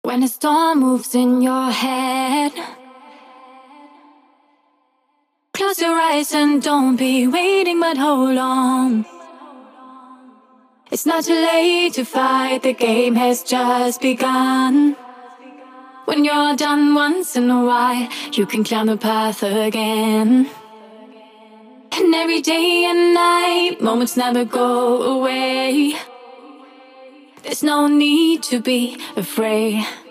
When a storm moves in your head, close your eyes and don't be waiting, but hold on. It's not too late to fight, the game has just begun. When you're done once in a while, you can climb the path again. And every day and night, moments never go away. There's no need to be afraid.